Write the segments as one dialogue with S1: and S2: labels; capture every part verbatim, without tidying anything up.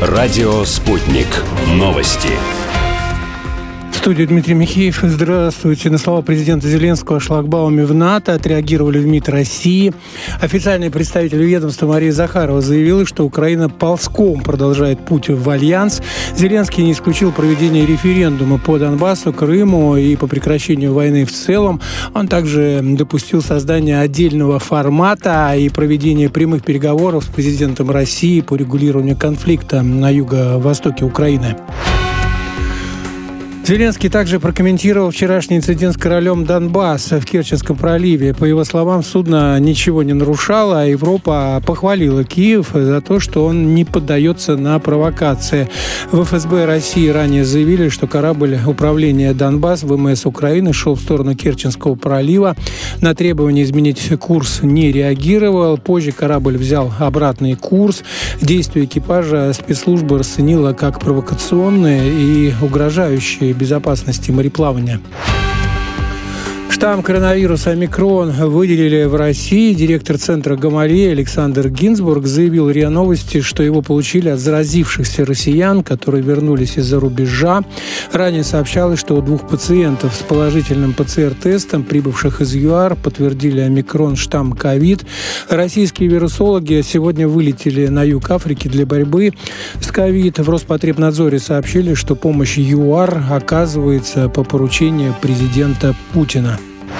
S1: Радио «Спутник». Новости.
S2: В студии Дмитрий Михеев. Здравствуйте. На слова президента Зеленского о шлагбауме в НАТО отреагировали в МИД России. Официальный представитель ведомства Мария Захарова заявила, что Украина ползком продолжает путь в альянс. Зеленский не исключил проведение референдума по Донбассу, Крыму и по прекращению войны в целом. Он также допустил создание отдельного формата и проведение прямых переговоров с президентом России по регулированию конфликта на юго-востоке Украины. Зеленский также прокомментировал вчерашний инцидент с королем Донбасса в Керченском проливе. По его словам, судно ничего не нарушало, а Европа похвалила Киев за то, что он не поддается на провокации. В эф эс бэ России ранее заявили, что корабль управления Донбасс ВМС Украины шел в сторону Керченского пролива. На требование изменить курс не реагировал. Позже корабль взял обратный курс. Действия экипажа спецслужба расценила как провокационные и угрожающие безопасности мореплавания. Штамм коронавируса «Омикрон» выделили в России. Директор центра «Гамалея» Александр Гинзбург заявил РИА Новости, что его получили от заразившихся россиян, которые вернулись из-за рубежа. Ранее сообщалось, что у двух пациентов с положительным пэ цэ эр-тестом, прибывших из ЮАР, подтвердили «Омикрон» штамм ковид. Российские вирусологи сегодня вылетели на юг Африки для борьбы с ковид. В Роспотребнадзоре сообщили, что помощь ЮАР оказывается по поручению президента Путина.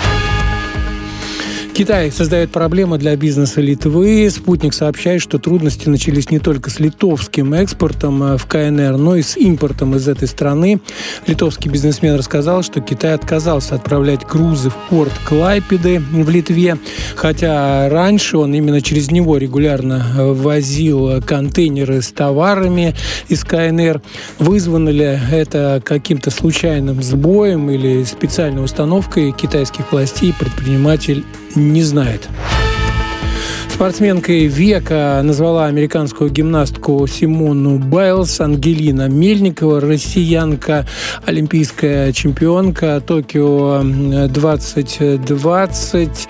S2: Китай создает проблемы для бизнеса Литвы. «Спутник» сообщает, что трудности начались не только с литовским экспортом в ка эн эр, но и с импортом из этой страны. Литовский бизнесмен рассказал, что Китай отказался отправлять грузы в порт Клайпеды в Литве, хотя раньше он именно через него регулярно возил контейнеры с товарами из ка эн эр. Вызвано ли это каким-то случайным сбоем или специальной установкой китайских властей, предприниматель не знает. Спортсменкой века назвала американскую гимнастку Симону Байлз Ангелина Мельникова. Россиянка, олимпийская чемпионка Токио двадцать двадцать.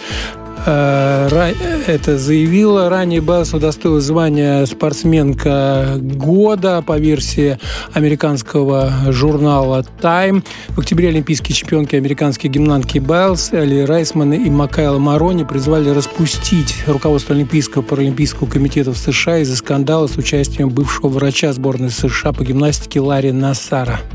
S2: Это заявила. Ранее Байлз удостоилась звания «Спортсменка года» по версии американского журнала Time. В октябре олимпийские чемпионки, американские гимнастки Байлз, Элли Райсман и Макайла Марони призвали распустить руководство Олимпийского паралимпийского комитета в США из-за скандала с участием бывшего врача сборной США по гимнастике Ларри Нассара.